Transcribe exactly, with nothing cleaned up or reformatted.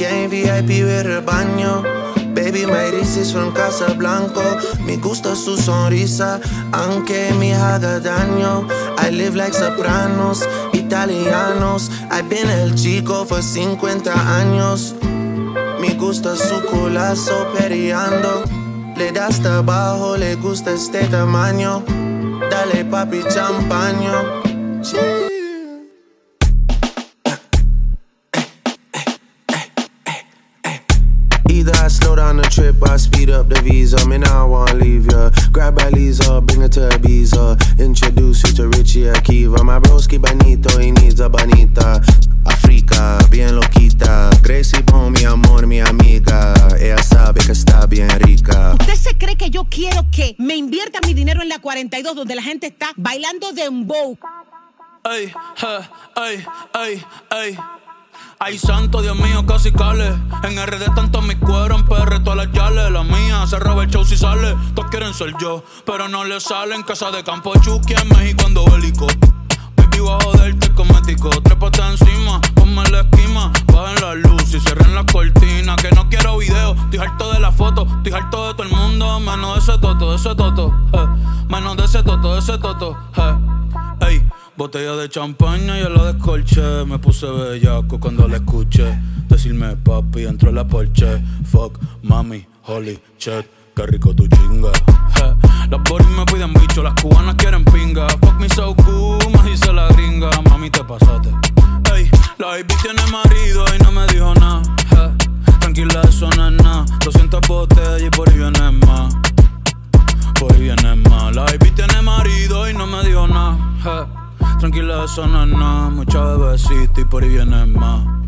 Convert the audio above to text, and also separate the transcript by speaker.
Speaker 1: Weekend V I P with el baño. Baby, my wrist is from Casablanca. Me gusta su sonrisa, aunque me haga daño. I live like sopranos, italianos. I've been el chico for cincuenta años. Me gusta su culazo periando. Le da hasta abajo, le gusta este tamaño. Dale papi champaño. Sí. Either I slow down the trip, I speed up the visa. Me now I wanna leave ya. Grab a Lisa, bring her to Ibiza. Introduce you to Richie Akiva. My broski bonito, he needs a bonita. Africa, bien loquita. Gracie pon mi amor, mi amiga. Ella sabe que está bien rica.
Speaker 2: ¿Usted se cree que yo quiero que me invierta mi dinero en la cuarenta y dos donde la gente está bailando dembow?
Speaker 3: Ay, ay, ay, ay. Ay, santo, Dios mío, casi cale. En R D tanto mi cuero, en P R todas las yales. La mía se roba el show si sale. Todos quieren ser yo, pero no le salen. Casa de campo Chucky en México ando bélico. Baby, voy a joderte cosmético. Trépate encima, ponme la esquima. Bajen la luz y cierren las cortinas. Que no quiero video, estoy harto de la foto. Estoy harto de todo el mundo, menos de ese toto, de ese toto eh. Menos de ese toto, de ese toto eh. Ey, botella de champaña y yo la descolché. Me puse bellaco cuando la escuché decirme papi dentro de la Porsche. Fuck, mami, holy shit, qué rico tu chinga. Hey, las boris me piden bicho, las cubanas quieren pinga. Fuck me so cool, me dice la gringa. Mami, te pasaste. Ey, la baby tiene marido y no me dijo nada. Hey, tranquila, eso no es nada. doscientas botellas y por ahí viene más. Por ahí viene más. La baby tiene marido y no me dijo nada. Hey, tranquila, eso no es nada. Mucha bebecita y por ahí viene más.